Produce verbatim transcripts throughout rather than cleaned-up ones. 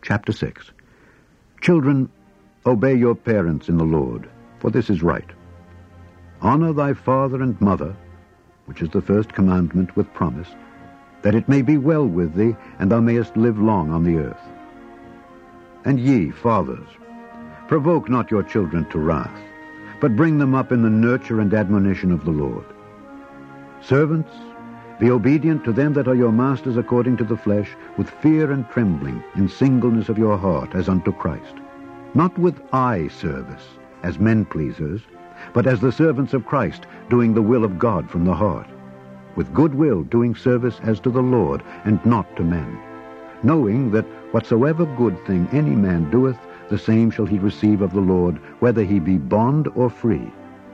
Chapter six. Children, obey your parents in the Lord, for this is right. Honor thy father and mother, which is the first commandment with promise, that it may be well with thee, and thou mayest live long on the earth. And ye, fathers, provoke not your children to wrath, but bring them up in the nurture and admonition of the Lord. Servants, be obedient to them that are your masters according to the flesh, with fear and trembling, in singleness of your heart, as unto Christ, not with eye service, as men-pleasers, but as the servants of Christ, doing the will of God from the heart, with good will doing service as to the Lord, and not to men, knowing that whatsoever good thing any man doeth, the same shall he receive of the Lord, whether he be bond or free.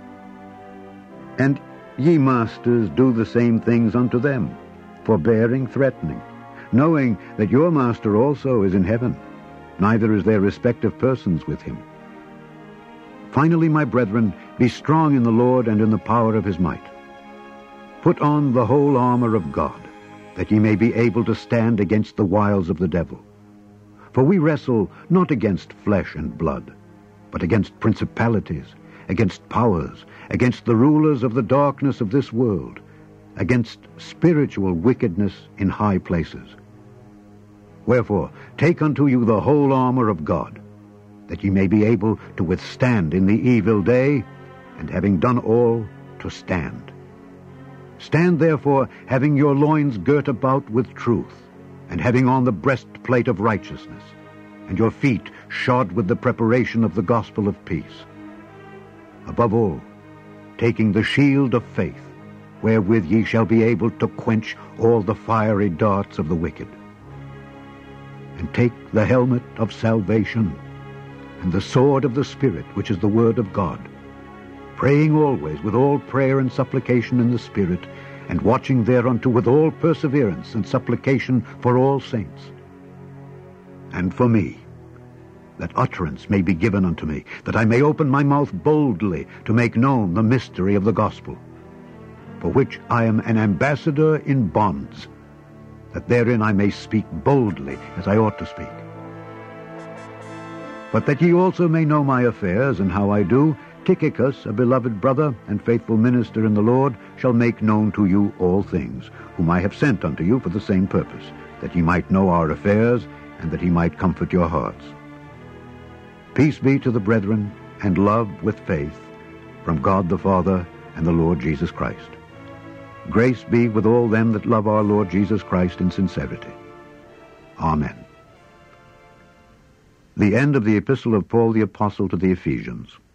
And ye masters, do the same things unto them, forbearing, threatening, knowing that your master also is in heaven, neither is there respect of persons with him. Finally, my brethren, be strong in the Lord and in the power of his might. Put on the whole armor of God, that ye may be able to stand against the wiles of the devil. For we wrestle not against flesh and blood, but against principalities, against powers, against the rulers of the darkness of this world, against spiritual wickedness in high places. Wherefore, take unto you the whole armor of God, that ye may be able to withstand in the evil day, and having done all, to stand. Stand therefore, having your loins girt about with truth, and having on the breastplate of righteousness, and your feet shod with the preparation of the gospel of peace. Above all, taking the shield of faith, wherewith ye shall be able to quench all the fiery darts of the wicked. And take the helmet of salvation, and the sword of the Spirit, which is the word of God, praying always with all prayer and supplication in the Spirit, and watching thereunto with all perseverance and supplication for all saints. And for me, that utterance may be given unto me, that I may open my mouth boldly to make known the mystery of the gospel, for which I am an ambassador in bonds, that therein I may speak boldly as I ought to speak. But that ye also may know my affairs and how I do, Tychicus, a beloved brother and faithful minister in the Lord, shall make known to you all things, whom I have sent unto you for the same purpose, that ye might know our affairs, and that he might comfort your hearts. Peace be to the brethren, and love with faith, from God the Father and the Lord Jesus Christ. Grace be with all them that love our Lord Jesus Christ in sincerity. Amen. The end of the Epistle of Paul the Apostle to the Ephesians.